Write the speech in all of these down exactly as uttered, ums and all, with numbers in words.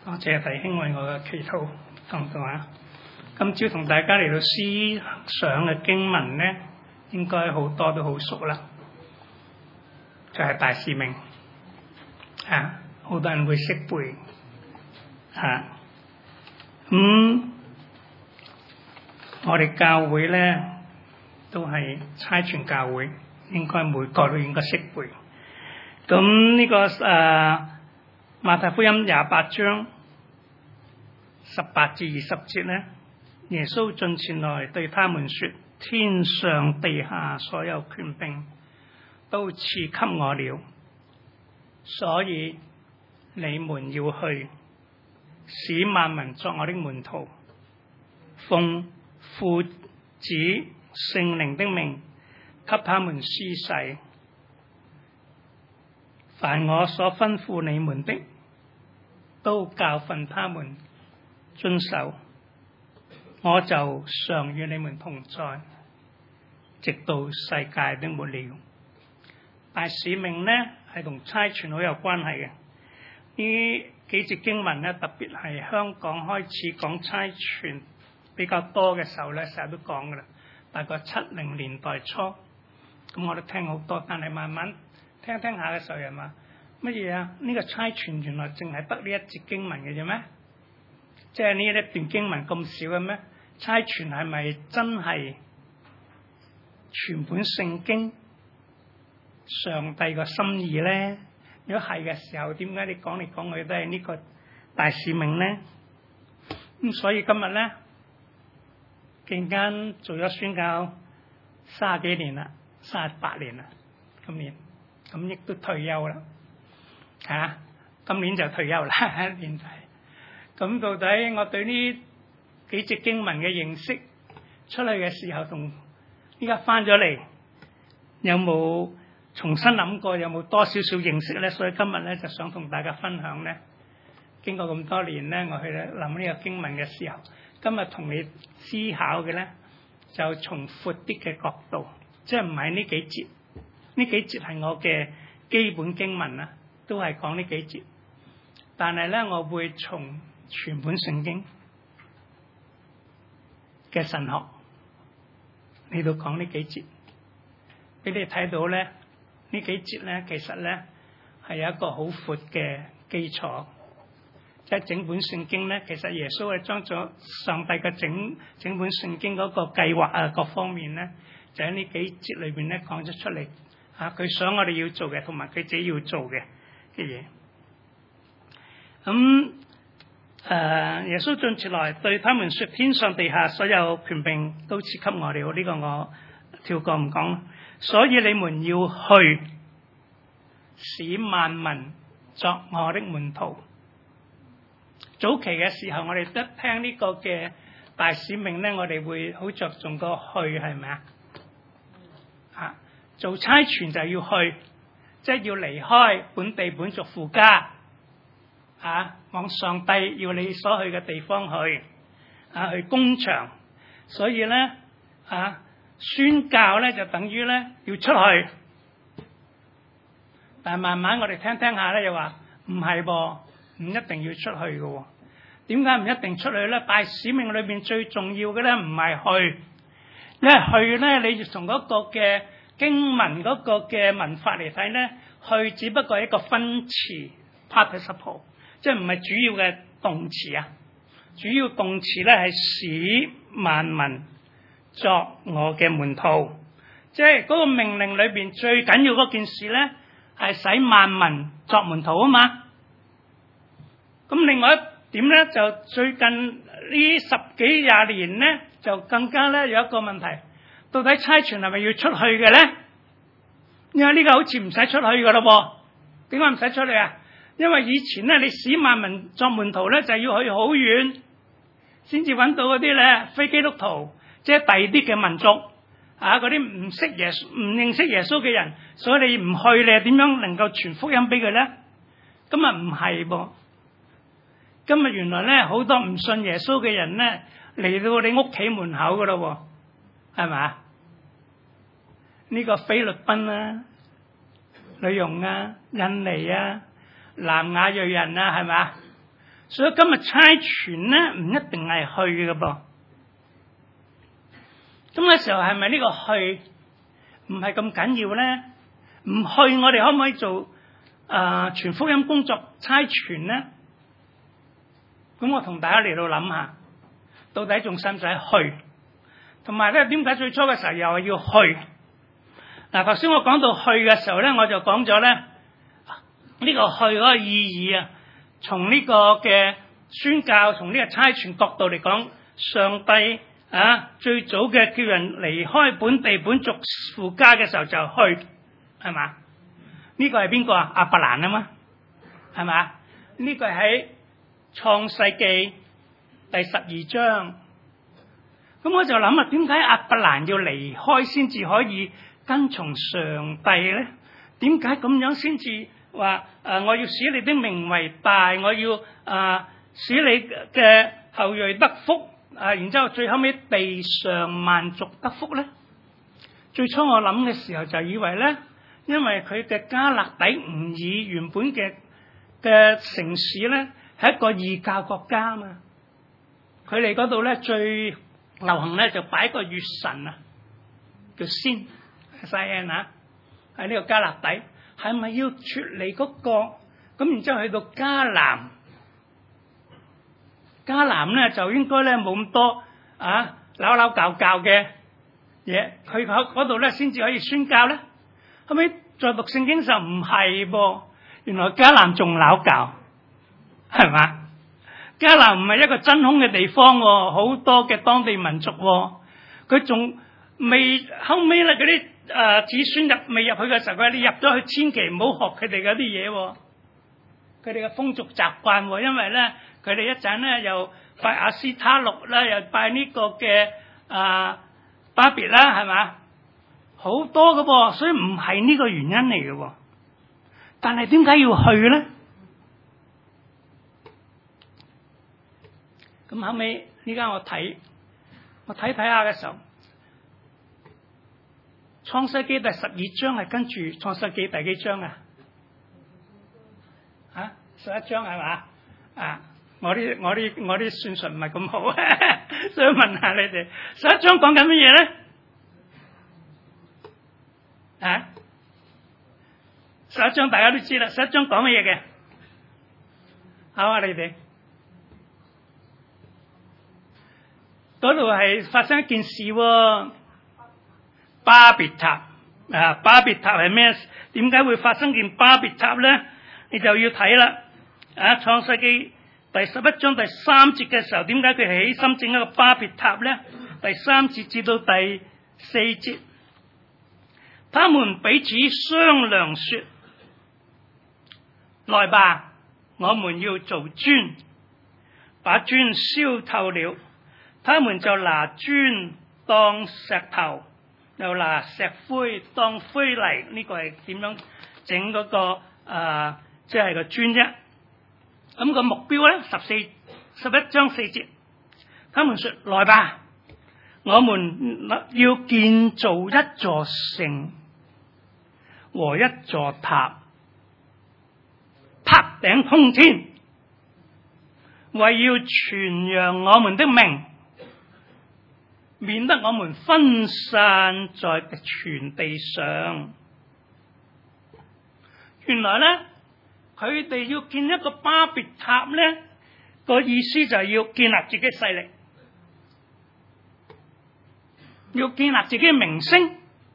多謝弟兄為我嘅祈禱同道啊！今朝同大家嚟到思想嘅經文呢，應該好多都好熟啦，就係、是、大使命啊！好多人會識背啊。咁、嗯、我哋教會呢都係差傳教會，應該每個都應該識背。咁呢、這個誒、啊、馬太福音廿八章十八至二十節呢，耶穌進前來對他們說：天上地下所有權柄都賜給我了，所以你們要去，使萬民作我的門徒，奉父子聖靈的名給他們施洗。凡我所吩咐你們的，都教訓他們遵守，我就常與你們同在，直到世界的末了。大使命呢係同差傳好有關係嘅。呢幾節經文呢，特別係香港開始講差傳比較多嘅時候呢，成日都講噶啦。大概七零年代初，咁我都聽好多，但係慢慢聽聽下嘅時候，人話乜嘢啊？呢、這個差傳原來淨係得呢一節經文嘅啫咩？即係呢一段經文咁少嘅咩？差傳係咪真係全本聖經上帝個心意咧？如果係嘅時候，點解你講嚟講去都係呢個大使命咧？咁所以今日咧，陣間做咗宣教卅幾年啦，卅八年啦，今年咁亦都退休啦，吓、啊，今年就退休啦，年底。咁到底我對呢幾節經文嘅認識出去嘅時候，同依家翻咗嚟，有冇重新諗過？有冇多少少認識咧？所以今日咧就想同大家分享咧。經過咁多年咧，我去諗呢個經文嘅時候，今日同你思考嘅咧，就從闊啲嘅角度，即係唔係呢幾節？呢幾節係我嘅基本經文啦，都係講呢幾節。但係咧，我會從全本聖經嘅神學嚟到講呢幾節，俾你睇到咧，呢幾節咧，其實咧係有一個好闊嘅基礎，即係整本聖經咧，其實耶穌係將咗上帝嘅整整本聖經嗰個計劃啊，各方面咧，就喺呢幾節裏邊咧講咗出嚟啊，佢想我哋要做嘅，同埋佢自己要做嘅嘅嘢。咁誒、呃，耶穌進前來對他們說：天上地下所有權柄都賜給我了。呢、這個我跳過唔講。所以你們要去，使萬民作我的門徒。早期嘅時候，我哋一聽呢個嘅大使命咧，我哋會好着重個去，係咪啊？啊，做差傳就要去，即係要離開本地本族父家。啊！往上帝要你所去嘅地方去，啊，去工場，所以咧，啊，宣教咧就等於咧要出去。但係慢慢我哋聽聽下咧，又話唔係噃，唔一定要出去嘅。點解唔一定出去咧？大使命裏邊最重要嘅咧，唔係去，因為去咧，你從嗰個嘅經文嗰個嘅文法嚟睇咧，去只不過係一個分詞 participle。即係唔係主要嘅動詞啊？主要動詞咧係使萬民作我嘅門徒，即係嗰個命令裏邊最緊要嗰件事咧係使萬民作門徒啊嘛。咁另外一點咧就最近呢十幾廿年咧就更加咧有一個問題，到底差傳係咪要出去嘅咧？因為呢個好似唔使出去噶咯噃，點解唔使出去啊？因為以前咧，你使萬民作門徒咧，就要去好遠，先至揾到嗰啲咧非基督徒，即係第二啲嘅民族啊，嗰啲唔識耶穌、唔認識耶穌嘅人，所以你唔去，你又點樣能夠傳福音俾佢咧？今日唔係噃，今日原來咧好多唔信耶穌嘅人咧嚟到你屋企門口噶咯，係咪？呢個菲律賓啊、女傭啊、印尼啊、南亞裔人啊，係咪？ 所以今日差傳咧唔一定係去嘅噃。咁嘅時候係咪呢個去唔係咁緊要咧？唔去我哋可唔可以做啊傳福音工作差傳咧？咁我同大家嚟到諗下，到底仲使唔使去？同埋咧，點解最初嘅時候又係要去？嗱，頭先我講到去嘅時候咧，我就講咗咧呢個去嗰個意義啊，從呢個嘅宣教，從呢個差傳角度嚟講，上帝啊最早嘅叫人離開本地本族父家嘅時候就去，係嘛？呢個係邊個啊？亞伯蘭啊嘛，係嘛？呢個係喺創世記第十二章。咁我就諗啊，點解亞伯蘭要離開先至可以跟從上帝咧？點解咁樣先至話誒，我要使你的名為大，我要啊、呃、使你嘅後裔得福啊、呃，然之後最後尾地上萬族得福咧？最初我諗嘅時候就以為咧，因為佢嘅迦勒底吾珥原本嘅嘅城市咧係一個異教國家啊嘛，佢哋嗰度咧最流行咧就擺個月神啊，叫先西安啊，喺呢個迦勒底，係咪要脫離嗰個？咁然之後去到迦南，迦南咧就應該咧冇咁多啊扭扭教教嘅嘢，佢嗰度咧先至可以宣教咧。後尾再讀聖經時候唔係噃，原來迦南仲扭教，係嘛？迦南唔係一個真空嘅地方，好多嘅當地民族，佢仲未後尾咧嗰啲誒子孫入未入去嘅時候，佢哋入咗去，千祈唔好學佢哋嗰啲嘢，佢哋嘅風俗習慣，因為咧佢哋一陣咧又拜亞斯他錄啦，又拜呢個嘅啊巴別啦，係嘛？好多嘅噃，所以唔係呢個原因嚟嘅，但係點解要去咧？咁後尾呢家我睇，我睇睇下嘅時候，創世記第十二章係跟住創世記第幾章啊？啊，十一章係嘛？啊，我啲我啲我啲算術唔係咁好，所以問下你哋，十一章講緊乜嘢咧？啊，十一章大家都知啦，十一章講乜嘢嘅？好啊，你哋。嗰度係發生一件事喎，巴別塔啊！巴別塔係咩？點解會發生件巴別塔咧？你就要睇啦。啊，創世記第十一章第三節嘅時候，點解佢係起心整一個巴別塔咧？第三節至到第四節，他們彼此商量說：來吧，我們要做磚，把磚燒透了。他們就拿磚當石頭，又拿石灰當灰泥。呢、這個係點樣整嗰個誒，即、呃、係、就是、個磚啫。咁、那個目標咧，十四十一章四節，他們說：來吧，我們要建造一座城和一座塔，塔頂通天，為要傳揚我們的名，免得我們分散在全地上。原來咧，佢哋要建一個巴別塔咧，個意思就係要建立自己勢力，要建立自己嘅名聲。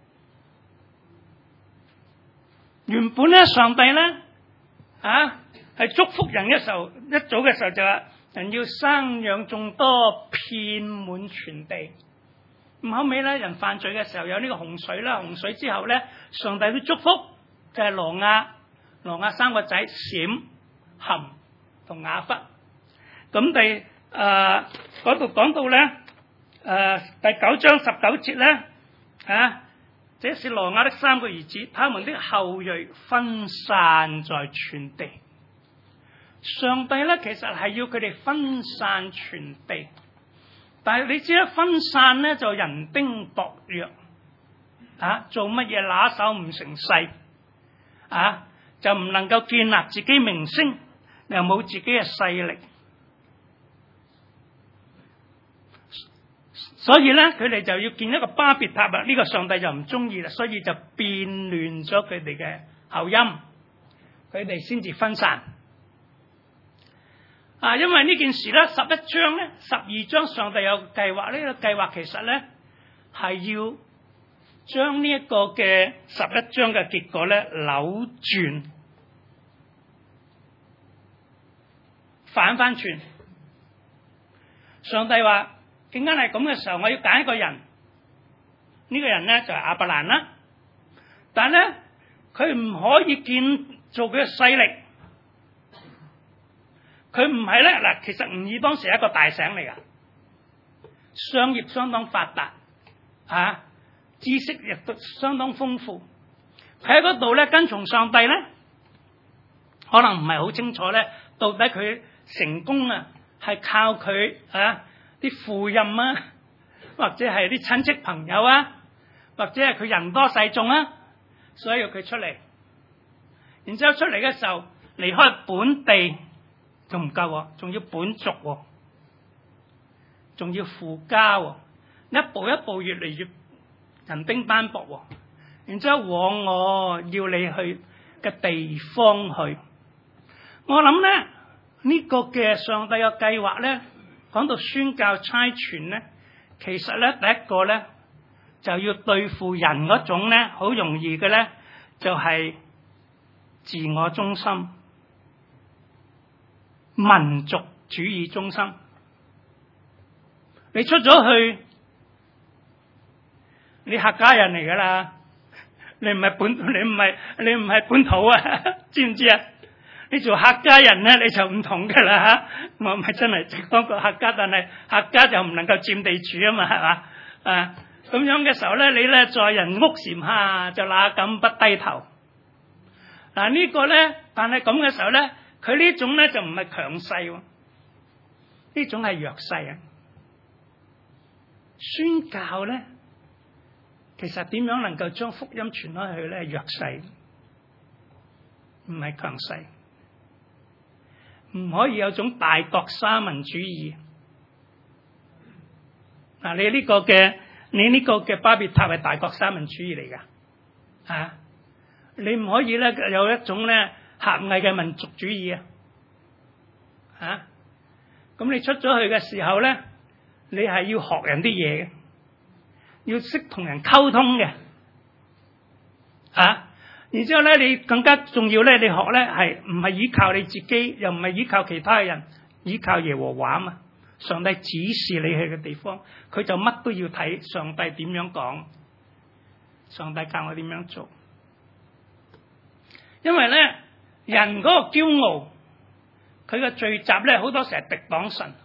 原本咧，上帝咧啊係祝福人嘅時候，一早嘅時候就話人要生養眾多，遍滿全地。咁後尾咧，人犯罪嘅時候有呢個洪水啦，洪水之後咧，上帝都祝福就係挪亞，挪亞三個仔閃、含同雅弗。咁第誒嗰度講到咧誒、呃、第九章十九節咧啊，這是挪亞的三個兒子，他們的後裔分散在全地。上帝咧其實係要佢哋分散全地。但係你知啦，分散咧就人丁薄弱，啊，做乜嘢拿手唔成勢，啊，就唔能夠建立自己名聲，又冇自己嘅勢力。 所以咧佢哋就要建一個巴別塔啦，呢個上帝就唔中意啦，所以就變亂咗佢哋嘅口音，佢哋先至分散。啊，因為呢件事咧，十一章咧，十二章上帝有計劃，呢個計劃其實咧係要將呢一個嘅十一章嘅結果咧扭轉，反翻轉。上帝話：點解係咁嘅時候，我要揀一個人，呢個人咧就係亞伯蘭啦。但係咧，佢唔可以建造佢嘅勢力。佢唔係咧嗱，其實吾爾當時係一個大省嚟噶，商業相當發達，啊，知識亦都相當豐富。佢喺嗰度咧跟從上帝咧，可能唔係好清楚咧，到底佢成功啊係靠佢啊啲父蔭啊，或者係啲親戚朋友啊，或者係佢人多勢眾啊，所以要佢出嚟。然之後出嚟嘅時候，離開本地。仲唔夠，仲要本族，仲要父家，一步一步越嚟越人丁單薄，然之後往我要你去嘅地方去。我諗咧呢、這個嘅上帝嘅計劃咧，講到宣教差傳咧，其實咧第一個咧就要對付人嗰種咧好容易嘅咧，就係、是、自我中心。民族主義中心，你出咗去，你客家人嚟噶啦，你唔係本，你唔係你唔係本土啊，知唔知啊？你做客家人咧，你就唔同噶啦吓。我唔係真係直當個客家，但係客家就唔能夠佔地主啊嘛，係嘛啊？咁樣嘅時候咧，你咧在人屋檐下，就哪敢不低頭？嗱、啊這個、呢個咧，但係咁嘅時候咧。佢呢種咧就唔係強勢，呢種係弱勢啊！宣教咧，其實點樣能夠將福音傳開去咧？弱勢，唔係強勢，唔可以有種大國沙文主義。嗱、啊，你呢個嘅，你呢個嘅巴別塔係大國沙文主義嚟噶，啊，你唔可以咧有一種咧。狹隘嘅民族主義啊，吓，咁你出咗去嘅時候咧，你係要學人啲嘢嘅，要識同人溝通嘅，啊，然之後咧，你更加重要咧，你學咧係唔係依靠你自己，又唔係依靠其他人，依靠耶和華啊嘛。上帝指示你去嘅地方，佢就乜都要睇上帝點樣講，上帝教我點樣做，因為咧。人嗰個驕傲，佢嘅聚集咧好多時係敵擋神，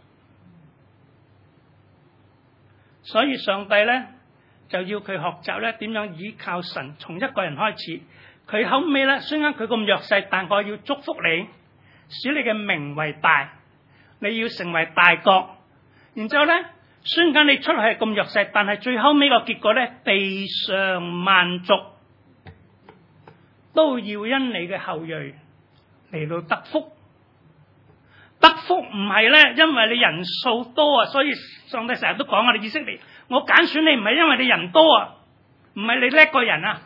所以上帝咧就要佢學習咧點樣依靠神，從一個人開始。佢後尾咧，雖然佢咁弱勢，但我要祝福你，使你嘅名為大，你要成為大國。然之後咧，雖然你出嚟係咁弱勢，但係最後尾個結果咧，地上萬族都要因你嘅後裔嚟到得福。得福唔係咧，因為你人數多啊，所以上帝成日都講我哋以色列，我揀選你唔係因為你人多啊，唔係你叻個人啊，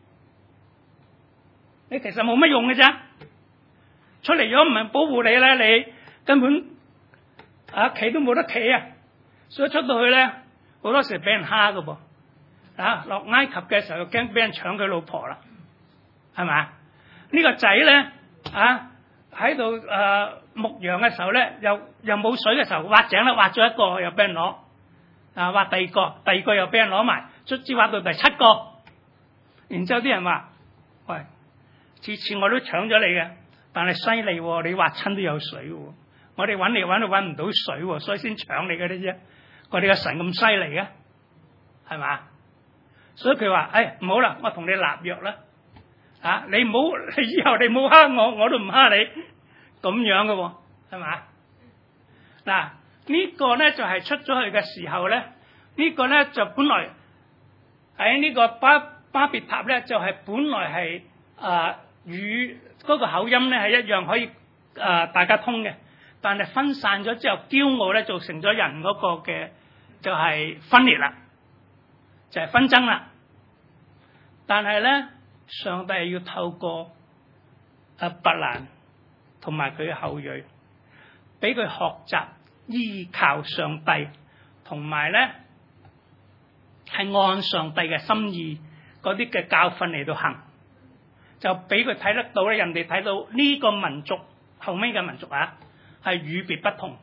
你其實冇乜用嘅啫。出嚟咗唔係保護你咧，你根本啊企都冇得企啊，所以出到去咧好多時俾人蝦噶噃。啊落埃及嘅時候又驚俾人搶佢老婆啦，係咪啊？呢個仔咧啊喺度誒牧羊嘅時候咧，又又冇水嘅時候挖井咧，挖咗一個又俾人攞，啊挖第二個，第二個又俾人攞埋，卒之挖到第七個。然之後啲人話：喂，次次我都搶咗你嘅，但係犀利喎，你挖親都有水喎，我哋揾嚟揾都揾唔到水喎，所以先搶你嘅啫啫。我哋嘅神咁犀利嘅，係嘛？所以佢話：誒唔好啦，我同你立約啦。啊！你唔好，以後你冇蝦我，我都唔蝦你，咁樣嘅，係嘛？嗱，呢個咧就係出咗去嘅時候咧，呢個咧就本來喺呢個巴巴別塔咧，就係本來係啊與嗰個口音咧係一樣可以啊大家通嘅，但係分散咗之後，驕傲咧造成咗人嗰個嘅就係分裂啦，就係紛爭啦。但係咧，上帝係要透過阿伯蘭同埋佢嘅後裔，俾佢學習依靠上帝，同埋咧係按上帝嘅心意嗰啲嘅教訓嚟到行，就俾佢睇得到咧。人哋睇到呢個民族後尾嘅民族啊，係與別不同。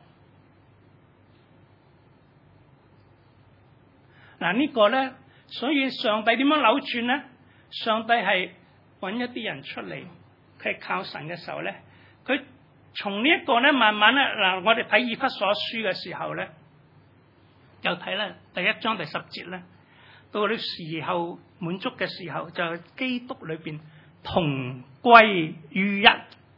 嗱，呢個咧，所以上帝點樣扭轉咧？上帝係揾一啲人出嚟，佢係靠神嘅時候咧，佢從呢一個咧，慢慢咧，嗱，我哋睇以弗所書嘅時候咧，又睇咧第一章第十節咧，到啲時候滿足嘅時候，就係基督裏邊同歸於一。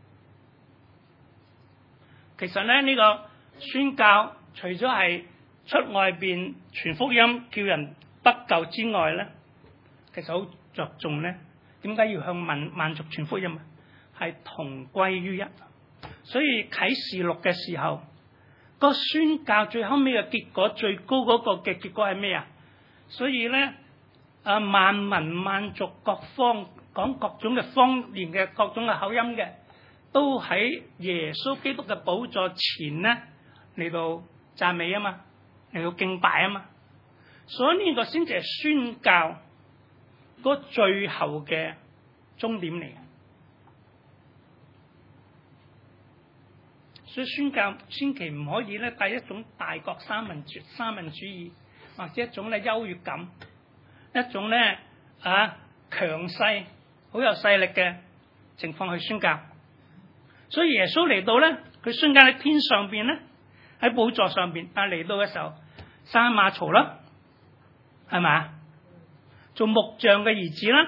其實咧，呢個宣教除咗係出外邊傳福音叫人得救之外咧，其實好着重咧，點解要向萬萬族傳福音啊？係同歸於一。所以啟示錄嘅時候，個宣教最後尾嘅結果，最高嗰個嘅結果係咩啊？所以咧，啊萬民萬族各方講各種嘅方言嘅各種嘅口音嘅，都喺耶穌基督嘅寶座前咧嚟到讚美啊嘛，嚟到敬拜啊嘛。所以呢個先至係宣教嗰最後嘅終點嚟。所以宣教千祈唔可以咧帶一種大國三民主三民主義，或者一種咧優越感，一種咧啊強勢好有勢力嘅情況去宣教。所以耶穌嚟到咧，佢宣教喺天上邊咧，喺寶座上邊，但係嚟到嘅時候生馬槽啦，係咪？做木匠嘅兒子啦，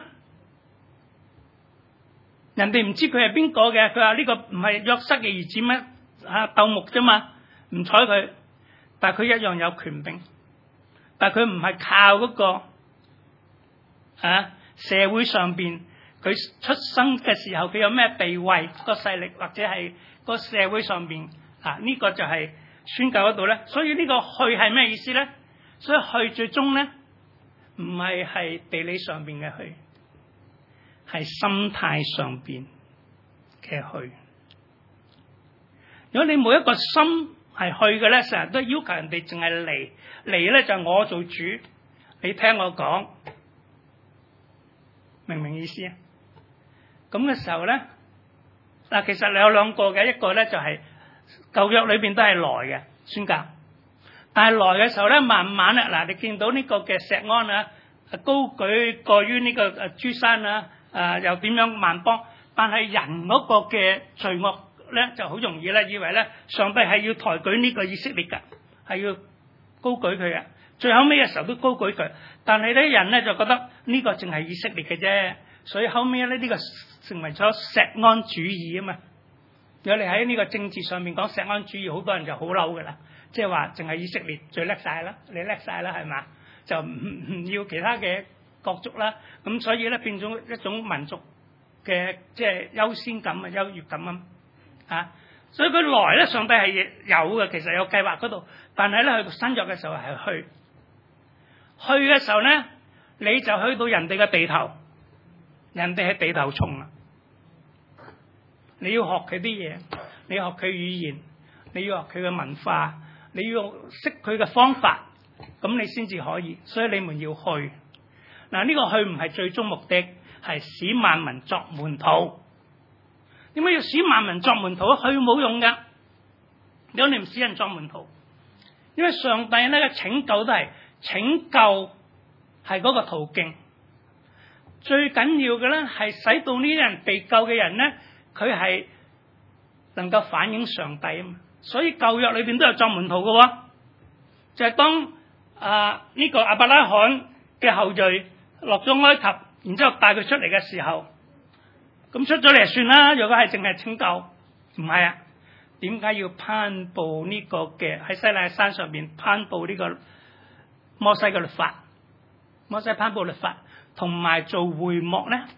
人哋唔知佢係邊個嘅，佢話呢個唔係約瑟嘅兒子咩？啊，鬥木啫嘛，唔睬佢，但係佢一樣有權柄，但係佢唔係靠嗰個啊社會上邊佢出生嘅時候佢有咩地位個勢力，或者係個社會上邊啊呢個就係宣教嗰度咧。所以呢個去係咩意思咧？所以去最終咧唔係係地理上邊嘅去，係心態上邊嘅去。如果你冇一個心係去嘅咧，成日都要求人哋淨係嚟嚟咧，就係我做主，你聽我講，明唔明意思啊？咁嘅時候咧，嗱，其實你有兩個嘅，一個咧就係舊約裏邊都係來嘅宣教，但係來嘅時候咧，慢慢咧，嗱，你見到呢個嘅錫安啊，高舉過於呢個誒諸山啊，誒又點樣萬邦，但係人嗰個嘅罪惡咧就好容易咧，以為咧上帝係要抬舉呢個以色列噶，係要高舉佢嘅，最後尾嘅時候都高舉佢，但係咧人咧就覺得呢個淨係以色列嘅啫，所以後尾咧呢個成為咗錫安主義啊嘛。如果你喺呢個政治上面講錫安主義，好多人就好嬲噶啦，即係話淨係以色列最叻晒啦，你叻晒啦係嘛，就唔唔要其他嘅國族啦，咁所以咧變咗一種民族嘅即係優先感啊、優越感啊。啊！所以佢來咧，上帝係有嘅，其實有計劃嗰度。但係咧，去到新約嘅時候係去，去嘅時候咧，你就去到人哋嘅地頭，人哋係地頭蟲啊！你要學佢啲嘢，你要學佢語言，你要學佢嘅文化，你要識佢嘅方法，咁你先至可以。所以你們要去。嗱，呢個去唔係最終目的，係使萬民作門徒。點解要使萬民作門徒？去冇用噶，如果你唔使人作門徒，因為上帝咧嘅拯救都係拯救係嗰個途徑，最緊要嘅咧係使到呢啲人被救嘅人咧，佢係能夠反映上帝啊嘛。所以舊約裏邊都有作門徒嘅，就係、是、當啊呢、這個亞伯拉罕嘅後裔落咗埃及，然之後帶佢出嚟嘅時候。咁出咗嚟就算啦，如果係淨係拯救，唔係啊？點解要頒布呢個嘅喺西奈山上邊頒布呢個摩西嘅律法？摩西頒布律法，同埋做會幕咧？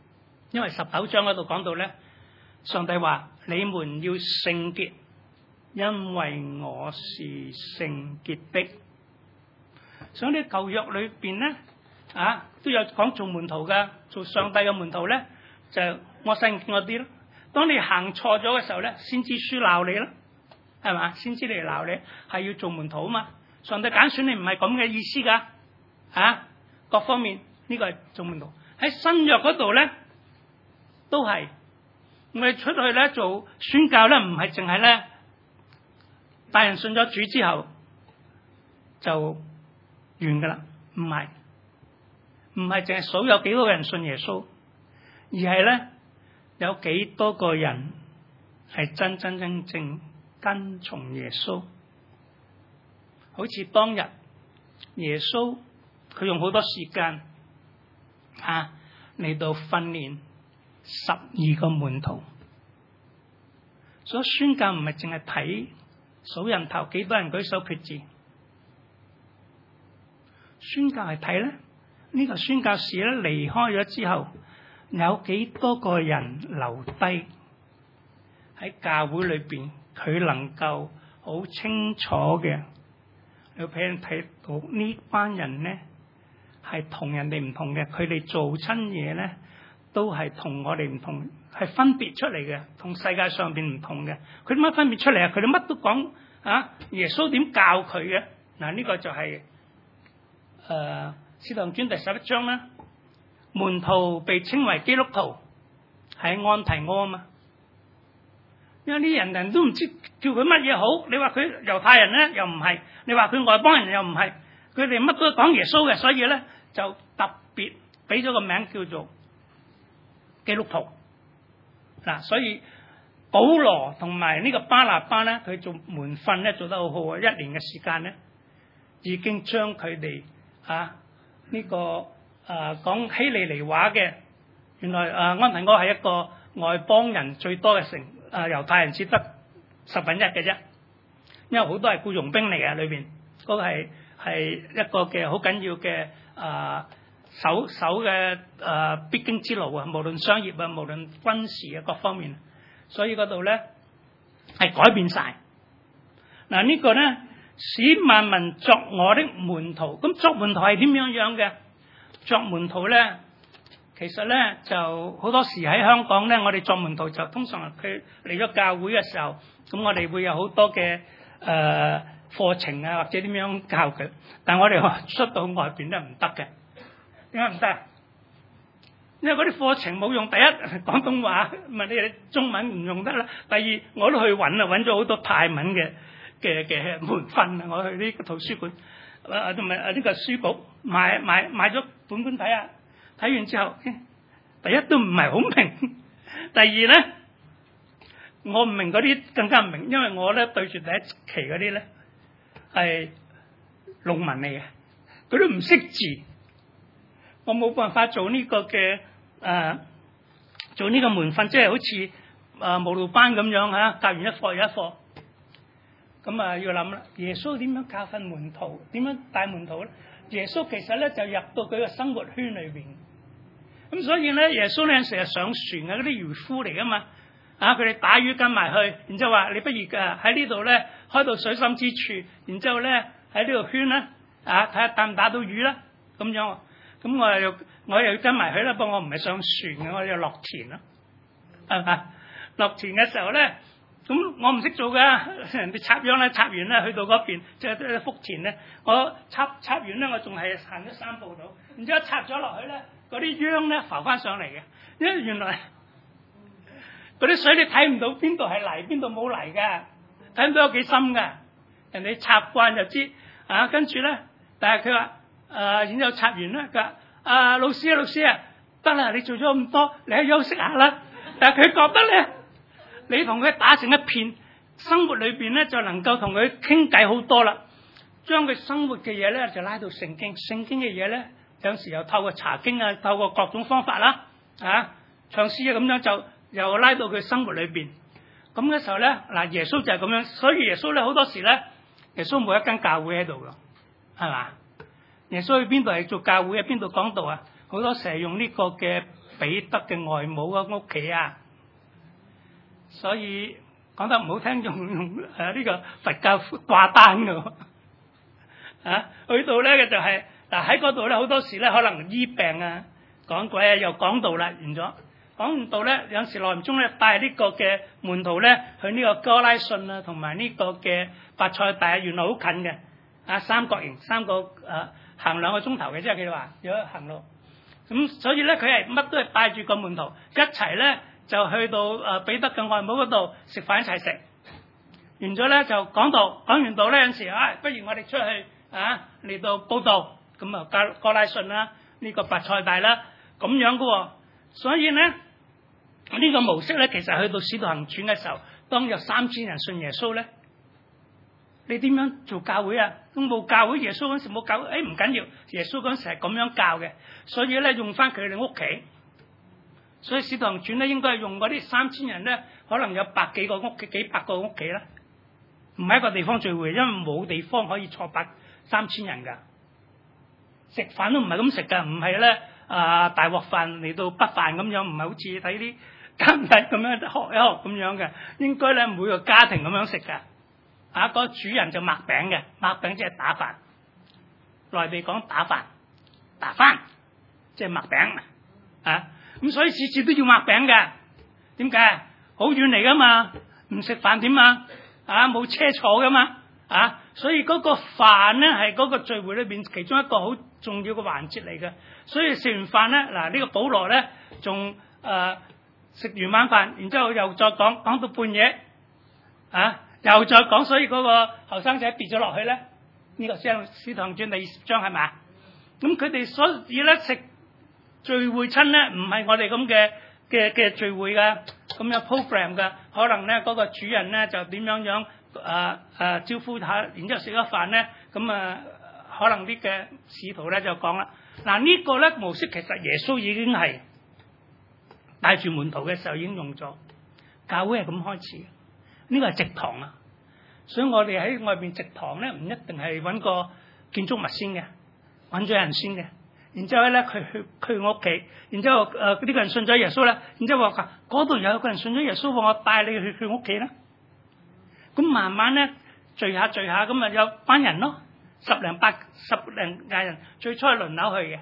因為十九章嗰度講到咧，上帝話你們要聖潔， 因為我是聖潔的。所以呢舊約裏邊咧啊，都有講做門徒噶，做上帝嘅門徒咧，就摩西五經嗰啲咯。當你行錯咗嘅時候咧，先知書鬧你啦，係嘛？先知嚟鬧你，係要做門徒啊嘛。上帝揀選你唔係咁嘅意思噶，啊，各方面呢、這個係做門徒。喺新約嗰度咧，都係我哋出去咧做宣教咧，唔係淨係咧帶人信咗主之後就完噶啦，唔係，唔係淨係數有幾多個人信耶穌，而係咧有幾多個人係真真正正跟從耶穌。好似當日耶穌佢用好多時間啊嚟到訓練十二個門徒，所以宣教唔係淨係睇數人頭幾多人舉手決志，宣教係睇咧呢個宣教士咧離開咗之後，有幾多個人留低喺教會裏邊，佢能夠好清楚嘅，要俾人睇到呢班人咧係同人哋唔同嘅，佢哋做親嘢咧都係同我哋唔同，係分別出嚟嘅，同世界上邊唔同嘅。佢點樣分別出嚟啊？佢哋乜都講啊！耶穌點教佢嘅？嗱，呢個就係誒《使徒行傳》第十一章啦。門徒被稱為基督徒係安提阿啊嘛，因為啲人人都唔知叫佢乜嘢好。你話佢猶太人咧又唔係，你話佢外邦人又唔係，佢哋乜都講耶穌嘅，所以咧就特別俾咗個名叫做基督徒。嗱，所以保羅同埋呢個巴拿巴咧，佢做門訓咧做得好好啊！一年嘅時間咧，已經將佢哋啊呢、這個誒、啊、講希利尼話嘅，原來誒、啊、安提阿係一個外邦人最多嘅城，誒、啊、猶太人只得十分一嘅啫，因為好多係僱傭兵嚟嘅，裏邊嗰個係係一個嘅好緊要嘅誒守守嘅誒必經之路啊，無論商業啊，無論軍事啊各方面，所以嗰度咧係改變晒。嗱、這個、呢個咧使萬民作我的門徒，咁作門徒係點樣樣嘅？作門徒咧，其實咧就好多時喺香港咧，我哋作門徒就通常佢嚟咗教會嘅時候，咁我哋會有好多嘅誒課程啊，或者點樣教佢。但係我哋出到外邊都唔得嘅，點解唔得？因為嗰啲課程冇用。第一，廣東話唔係你哋中文唔用得啦。第二，我都去揾啊，揾咗好多泰文嘅嘅嘅門訓啊。我去呢個圖書館啊，同埋啊呢個書局買買買咗本本睇下，睇完之後，第一都唔係好明，第二咧我唔明嗰啲更加唔明，因為我咧對住第一期嗰啲咧係農民嚟嘅，佢都唔識字，我冇辦法做呢個嘅誒、呃、做呢個門訓，即係好似誒慕道班咁樣吓，教完一課又一課。咁啊要諗啦，耶穌點樣教訓門徒？點樣帶門徒咧？耶穌其實咧就入到佢個生活圈裏邊，咁所以咧耶穌咧成日上船嘅嗰啲漁夫嚟噶嘛，啊佢哋打魚跟埋去，然之後話你不如誒喺呢度咧開到水深之處，然之後咧喺呢度圈啦，啊睇下打唔打到魚啦，咁樣，咁我又我又跟埋去啦，不過我唔係上船嘅，我又落田啦，係嘛？落田嘅時候咧。咁我唔識做噶，人哋插秧咧，插完咧去到嗰邊即係福田咧，我插插完咧，我仲係行咗三步到，然之後插咗落去咧，嗰啲秧咧浮翻上嚟嘅，因為原來嗰啲水你睇唔到邊度係泥，邊度冇泥噶，睇唔到有幾深噶，人哋插慣就知啊，跟住咧，但係佢話誒，然之後插完咧，佢話啊老師啊老師啊，得啦，你做咗咁多，你去休息下啦，但係佢覺得咧。你同佢打成一片，生活裏邊咧就能夠同佢傾偈好多啦。將佢生活嘅嘢咧就拉到聖經，聖經嘅嘢咧有時又透過查經啊，透過各種方法啦，啊唱詩啊咁樣就又拉到佢生活裏邊。咁嘅時候咧，嗱耶穌就係咁樣，所以耶穌咧好多時咧，耶穌冇一間教會喺度噶，係嘛？耶穌去邊度係做教會啊？邊度講道啊？好多時係用呢個嘅彼得嘅外母嘅屋企啊。所以講得唔好聽，用用誒呢個佛教掛單嘅，啊去到咧嘅就係嗱喺嗰度咧好多時咧可能醫病啊講鬼啊又講道啦，完咗講完道咧有時耐唔中咧帶呢個嘅門徒咧去呢個哥拉汛啊同埋呢個嘅伯賽大，原來好近嘅啊三角形三個誒、啊、行兩個鐘頭嘅，即係佢哋話如果行路咁，所以咧佢係乜都係帶住個門徒一齊咧。就去到誒彼得嘅外母嗰度食飯一齊食，完咗咧就講道，講完道咧有陣時啊，不如我哋出去啊嚟到報道，咁啊哥哥拉汛啦，呢、這個伯賽大啦，咁樣噶、哦，所以咧呢、這個模式咧，其實去到使徒行傳嘅時候，當有三千人信耶穌咧，你點樣做教會啊？咁冇教會，耶穌嗰時冇教會，誒唔緊要，耶穌嗰時係咁樣教嘅，所以咧用翻佢哋屋企。所以使徒行傳咧，應該係用嗰啲三千人咧，可能有百幾個屋企，幾百個屋企啦，唔係一個地方聚會，因為冇地方可以坐百三千人噶。食飯都唔係咁食噶，唔係咧啊大鑊飯嚟到北飯咁樣，唔係好似睇啲監製咁樣學一學咁樣嘅，應該咧每個家庭咁樣食噶。啊，個主人就擘餅嘅，擘餅即係打飯，內地講打飯，打飯即係擘餅啊。咁所以次次都要擘餅嘅，點解？好遠嚟噶嘛，唔食飯點啊？啊，冇車坐噶嘛，啊，所以嗰個飯咧係嗰個聚會裏邊其中一個好重要嘅環節嚟嘅。所以食完飯咧，嗱、這、呢個保羅咧仲誒食完晚飯，然之後又再講講到半夜，啊，又再講，所以嗰個後生仔跌咗落去咧，呢、這個先使徒行傳第二十章係咪？咁佢哋所以咧食。聚會親咧唔係我哋咁嘅嘅嘅聚會噶，咁有 program 噶，可能咧嗰、那個主人咧就點樣樣誒誒招呼下，然之後食咗飯咧，咁啊可能啲嘅使徒咧就講啦，嗱、這個、呢個咧模式其實耶穌已經係帶住門徒嘅時候已經用咗，教會係咁開始，呢、這個係植堂啊，所以我哋喺外邊植堂咧唔一定係揾個建築物先嘅，揾咗人先嘅。然之後咧，佢去佢屋企，然之後誒呢個人信咗耶穌咧，然之後話嗰度有一個人信咗耶穌，我帶你去佢屋企啦。咁慢慢咧聚下聚下，咁啊有班人咯，十零八十零廿人，最初係輪流去嘅。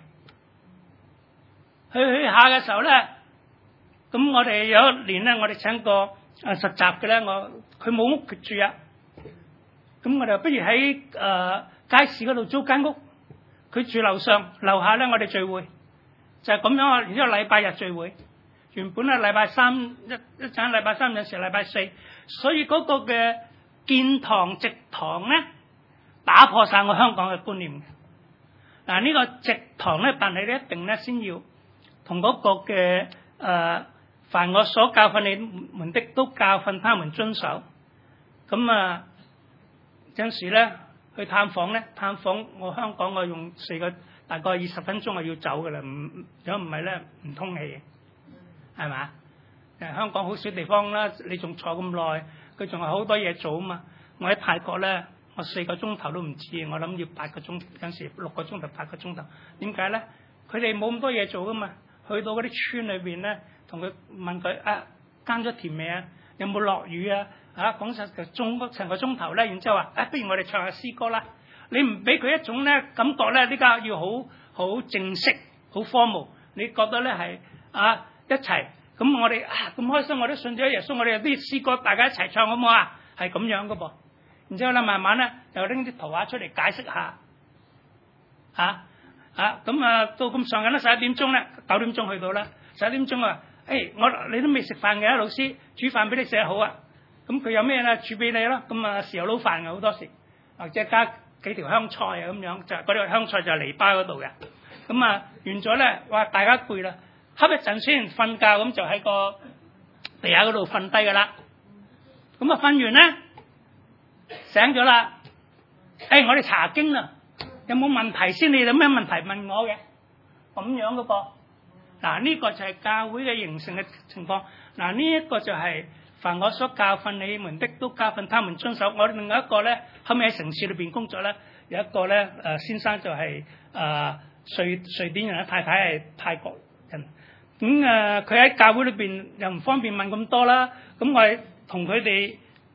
去去下嘅時候咧，咁我哋有一年咧，我哋請個誒實習嘅咧，我佢冇屋住啊。咁我哋不如喺誒、呃、街市嗰度租間屋。佢住樓上，樓下咧我哋聚會，就係、是、咁樣啊。然之後禮拜日聚會，原本係禮拜三一一陣，禮拜三有時禮拜四，所以嗰個嘅建堂植堂咧，打破晒我香港嘅觀念嘅。嗱、這、呢個植堂咧，但係咧一定咧先要同嗰個嘅誒、呃，凡我所教訓你們的，都教訓他們遵守。咁啊，有時咧。去探訪咧，探訪我香港我用四個大概二十分鐘我要走噶啦，唔如果唔係咧唔通氣，係嘛？誒香港好少地方啦，你仲坐咁耐，佢仲有好多嘢做啊嘛。我喺泰國咧，我四個鐘頭都唔止，我諗要八個鐘，有時六個鐘頭、八個鐘頭。點解咧？佢哋冇咁多嘢做噶嘛。去到嗰啲村裏邊咧，同佢問佢啊，耕咗田未啊？有冇落雨啊？啊，講實就中嗰成個鐘頭咧，然之後話，啊，不如我哋唱下詩歌啦。你唔俾佢一種咧感覺咧，呢家要好好正式、好 formal。你覺得咧係啊一齊咁我哋啊咁開心，我都信咗耶穌，我哋有啲詩歌大家一齊唱好唔好啊？係咁樣噶噃。然之後咧慢慢咧又拎啲圖畫出嚟解釋下，嚇嚇咁啊到咁上緊啦，十一點鐘咧，九點鐘去到啦，十一點鐘啊，誒我你都未食飯嘅，老師煮飯俾你食好啊。咁佢有咩咧煮俾你咯？咁啊豉油撈飯嘅好多時，或者加幾條香菜啊咁樣，就嗰啲香菜就係籬笆嗰度嘅。咁啊完咗咧，哇大家攰啦，瞌一陣先瞓覺，咁就喺個地下嗰度瞓低噶啦。咁啊瞓完咧醒咗啦，誒我哋查經啦，有冇問題先？你有咩問題問我嘅？咁樣嗰個嗱呢個就係教會嘅形成嘅情況。嗱呢一個就係。凡我所教訓你們的，都教訓他們遵守。我哋另外一個咧，後尾喺城市裏邊工作咧，有一個咧，誒、呃、先生就係、是、誒、呃、瑞瑞典人，太太係泰國人。咁誒佢喺教會裏邊又唔方便問咁多啦。咁我哋同佢哋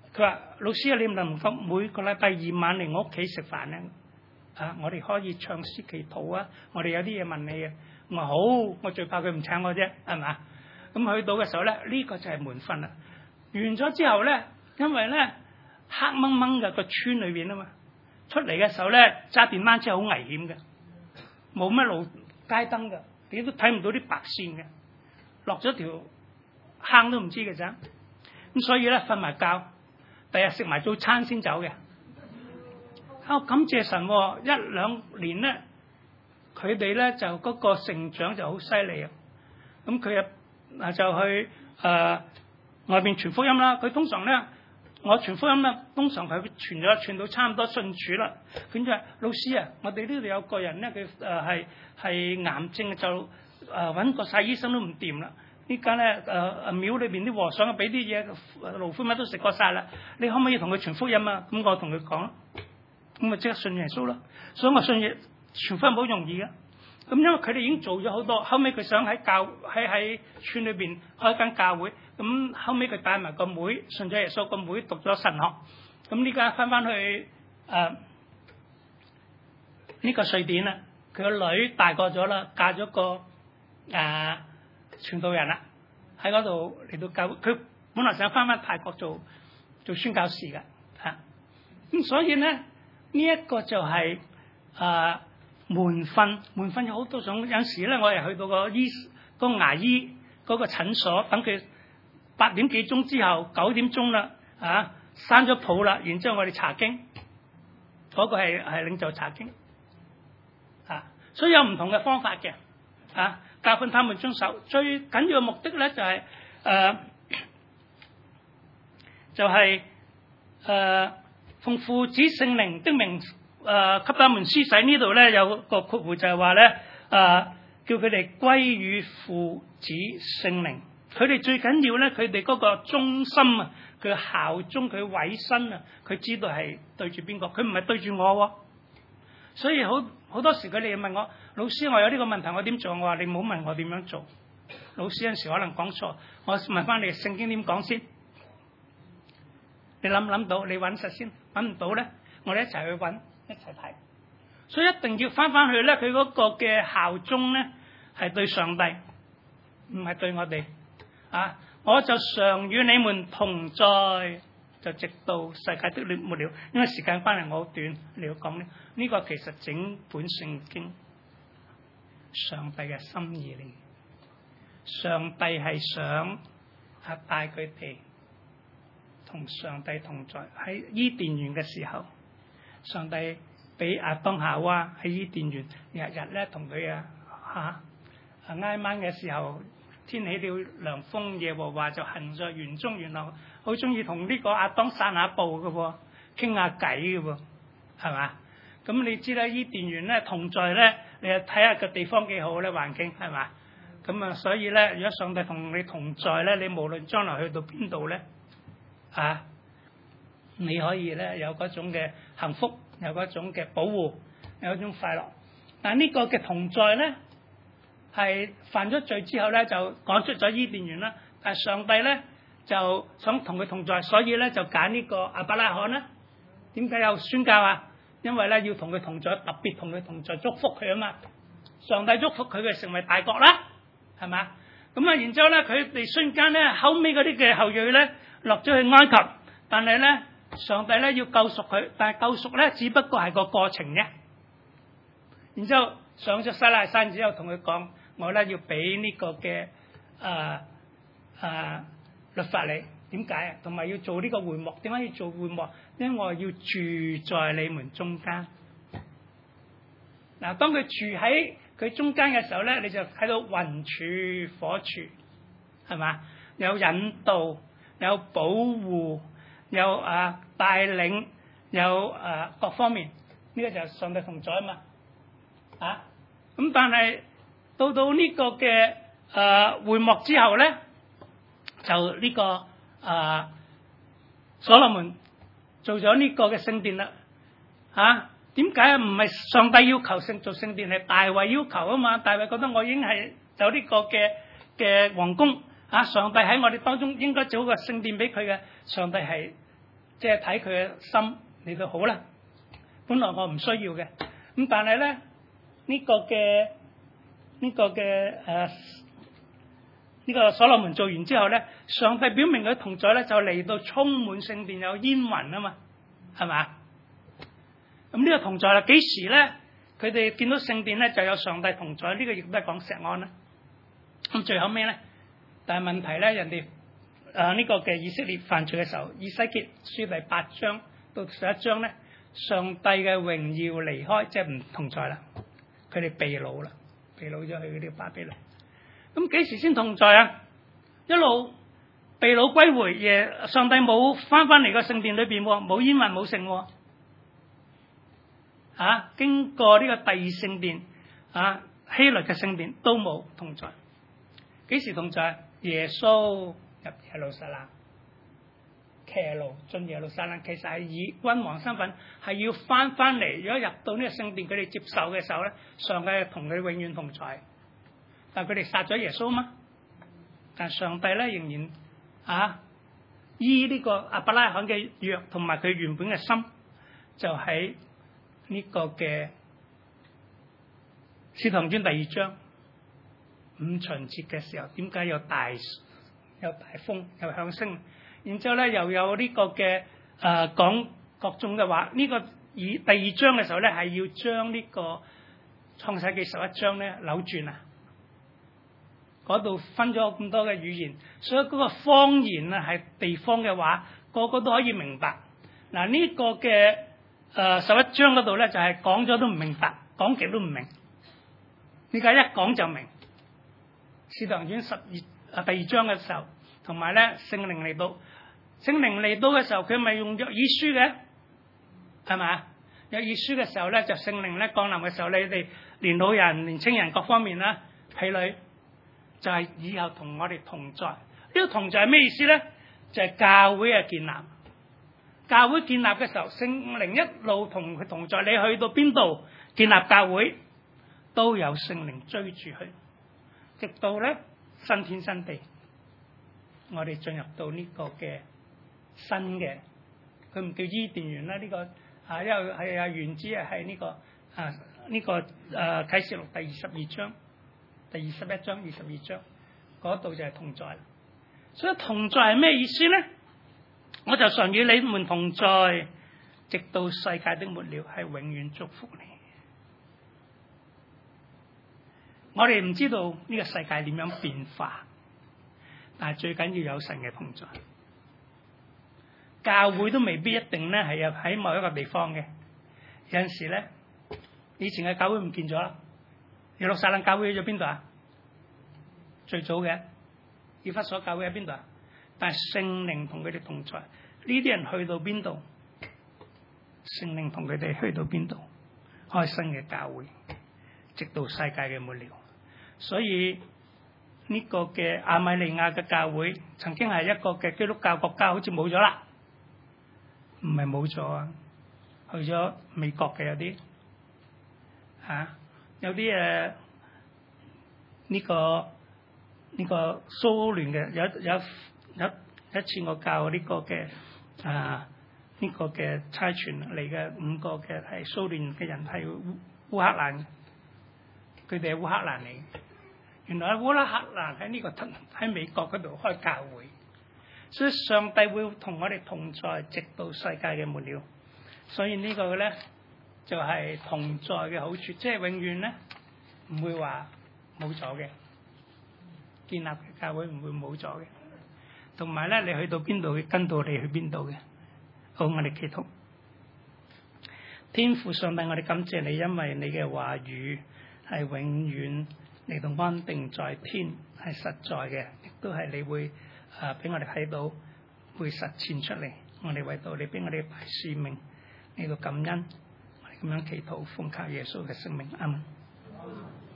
佢話老師啊，你能唔能夠每個禮拜二晚嚟我屋企食飯咧？啊，我哋可以唱詩祈禱啊！我哋有啲嘢問你啊。我話好，我最怕佢唔請我啫，係嘛？咁去到嘅時候咧，呢、這個就係門訓啦。完咗之後咧，因為咧黑掹掹嘅個村裏邊啊嘛，出嚟嘅時候咧揸電單車好危險嘅，冇乜路街燈嘅，你都睇唔到啲白線嘅，落咗條坑都唔知嘅咋。咁所以咧瞓埋覺，第日食埋早餐先走嘅。啊，感謝神、哦，一兩年咧，佢哋咧就嗰個成長就好犀利啊！咁佢啊就去誒、呃、外邊傳福音啦。佢通常咧，我傳福音咧，通常佢傳咗傳到差唔多信主啦。佢就話：老師啊，我哋呢度有個人咧，佢誒係係癌症，就誒揾過晒醫生都唔掂啦。呢間咧誒誒廟裏邊啲和尚啊，俾啲嘢蘆薈乜都食過晒啦。你可唔可以同佢傳福音啊？咁我同佢講。咁咪即刻信耶穌咯，所以我信耶傳福音好容易嘅。咁因為佢哋已經做咗好多，後尾佢想喺教喺喺村裏邊開間教會，咁後尾佢帶埋個妹信咗耶穌，個妹讀咗神學，咁呢家翻翻去誒呢、呃這個瑞典啦，佢個女大個咗啦，嫁咗個誒傳、呃、道人啦，喺嗰度嚟到教會，佢本來想翻翻泰國做做宣教士嘅嚇，咁、啊、所以咧。呢一個就係、是、啊、呃、門訓，門訓有好多種。有時咧，我哋去到個醫、個牙醫嗰個診所，等佢八點幾鐘之後，九點鐘啦，啊閂咗鋪啦，然之後我哋查經，嗰、那個係係領袖查經，啊，所以有唔同嘅方法嘅，啊教訓他們遵守。最緊要嘅目的咧就係、是、誒、呃、就係、是、誒。呃奉父子聖靈的名，誒、呃，給他們施洗。呢度咧有個括弧就係話咧，誒、呃，叫佢哋歸於父子聖靈。佢哋最緊要咧，佢哋嗰個忠心啊，佢效忠，佢委身啊，佢知道係對住邊個，佢唔係對住我、哦。所以好好多時佢哋問我，老師，我有呢個問題，我點做？我話你唔好問我點樣做。老師有陣時可能講錯，我問翻你聖經點講先。你諗唔諗到？你揾實先，揾唔到咧，我哋一齊去揾，一齊睇。所以一定要翻翻去咧，佢嗰個嘅效忠咧係對上帝，唔係對我哋。啊，我就常與你們同在，就直到世界的末了。因為時間翻嚟我好短，你要講呢，呢個其實整本聖經上帝嘅心意嚟。上帝係想啊帶佢哋。同上帝同在喺伊甸園嘅時候，上帝俾亞當夏娃喺伊甸園日日咧同佢啊嚇啊挨晚嘅時候，天起了涼風，耶和華就行在園中，原來好中意同呢個亞當散下步嘅喎，傾下偈嘅喎，係嘛？咁你知啦，伊甸園咧同在咧，你睇下個地方幾好咧，環境係嘛？咁啊，所以咧，如果上帝同你同在咧，你無論將來去到邊度咧。啊！你可以咧有嗰種嘅幸福，有嗰種嘅保護，有嗰種快樂。但係呢個嘅同在咧，係犯咗罪之後咧就趕出咗伊甸園啦。但係上帝咧就想同佢同在，所以咧就揀呢個亞伯拉罕啦。點解有宣教啊？因為咧要同佢同在，特別同佢同在，祝福佢啊嘛。上帝祝福佢嘅成為大國啦，係嘛？咁啊，然之後咧佢哋瞬間咧後尾嗰啲嘅後裔咧。落咗去埃及，但係咧，上帝咧要救贖佢，但係救贖咧只不過係個過程啫。然之後上咗西奈山之後，同佢講：我咧要俾呢個嘅誒誒律法你，點解啊？同埋要做呢個會幕，點解要做會幕？因為我要住在你們中間。嗱，當佢住喺佢中間嘅時候咧，你就睇到雲柱火柱，係嘛？有引導。有保護，有啊帶領，有啊各方面，呢、這個就係上帝同在啊嘛，啊咁但係到到呢個嘅啊會幕之後咧，就呢、這個啊所羅門做咗呢個嘅聖殿啦，嚇點解唔係上帝要求聖做聖殿，係大衛要求啊嘛？大衛覺得我已經係有呢個嘅嘅皇宮。啊！上帝喺我哋當中應該做個聖殿俾佢嘅，上帝係即係睇佢嘅心嚟到好啦。本來我唔需要嘅，咁但係咧呢、呢個嘅呢、呢個嘅誒呢個所羅門做完之後咧，上帝表明佢同在咧，就嚟到充滿聖殿有煙雲啊嘛，係嘛？咁呢個同在啦，幾時咧？佢哋見到聖殿咧就有上帝同在，呢、呢個亦都係講錫安啦。咁最後尾咧，但係問題咧，人哋誒呢個嘅以色列犯罪嘅時候，以西結書第八章到十一章咧，上帝嘅榮耀離開，即係唔同在啦，佢哋被擄啦，被擄咗去嗰啲巴比倫。咁幾時先同在啊？一路被擄歸回，耶上帝冇翻翻嚟個聖殿裏邊，冇煙雲冇聖，啊，經過呢個第二聖殿啊希律嘅聖殿都冇同在。幾時同在？耶穌入耶路撒冷，騎驢進耶路撒冷，其實係以君王身份係要翻翻嚟。如果入到呢個聖殿，佢哋接受嘅時候咧，上帝同佢永遠同在。但係佢哋殺咗耶穌嘛？但係上帝咧仍然啊依呢個亞伯拉罕嘅約同埋佢原本嘅心，就喺呢個嘅使徒行傳第二章五旬節嘅時候，點解有大有大風有響聲？然之後咧又有呢個嘅誒講各種嘅話。呢、這個以第二章嘅時候咧係要將呢個創世記十一章咧扭轉啊！嗰度分咗咁多嘅語言，所以嗰個方言啊係地方嘅話，個個都可以明白。嗱、這、呢個嘅誒十一章嗰度咧就係講咗都唔明白，講極都唔明。點解一講就明？使徒行傳十二啊第二章嘅時候，同埋咧聖靈嚟到，聖靈嚟到嘅時候，佢咪用約珥書嘅，係咪？約珥書嘅時候咧，就聖靈咧降臨嘅時候，你哋年老人、年青人各方面啦，婢女就係、是、以後同我哋同在。呢、這個同在係咩意思咧？就係、是、教會嘅建立。教會建立嘅時候，聖靈一路同佢同在。你去到邊度建立教會，都有聖靈追住去。直到咧新天新地，我哋進入到呢個嘅新嘅，佢唔叫伊甸園啦，呢、這個啊，因為係啊原之啊係呢個啊呢、這個誒啟示錄第二十二章、第二十一章、二十二章嗰度就係同在。所以同在係咩意思咧？我就常與你們同在，直到世界的末了，係永遠祝福你。我哋唔知道呢個世界點樣變化，但係最緊要有神嘅同在。教會都未必一定咧係喺某一個地方嘅，有陣時咧以前嘅教會唔見咗啦。耶路撒冷教會去咗邊度啊？最早嘅以弗所教會喺邊度啊？但係聖靈同佢哋同在，呢啲人去到邊度，聖靈同佢哋去到邊度，開新嘅教會，直到世界嘅末了。所以呢、這個嘅亞米利亞嘅教會曾經係一個嘅基督教國家，好似冇咗啦，唔係冇咗啊，去咗美國嘅有啲吓、啊，有啲誒呢個呢、這個蘇聯嘅有有有一次我教呢個嘅啊呢、這個嘅差傳嚟嘅五個嘅係蘇聯嘅人係烏烏克蘭，佢哋係烏克蘭嚟。原來烏克蘭喺呢個喺美國嗰度開教會，所以上帝會同我哋同在，直到世界嘅末了。所以呢個咧就係、是、同在嘅好處，即係永遠咧唔會話冇咗嘅，建立嘅教會唔會冇咗嘅。同埋咧，你去到邊度，會跟到你去邊度嘅。好，我哋祈禱。天父上帝，我哋感謝你，因為你嘅話語係永遠嚟到安定在天，係實在嘅，亦都係你會啊俾我哋睇到，會實踐出嚟。我哋為到你俾我哋大使命嚟到感恩，我哋咁樣祈禱，奉靠耶穌嘅聖名，阿門。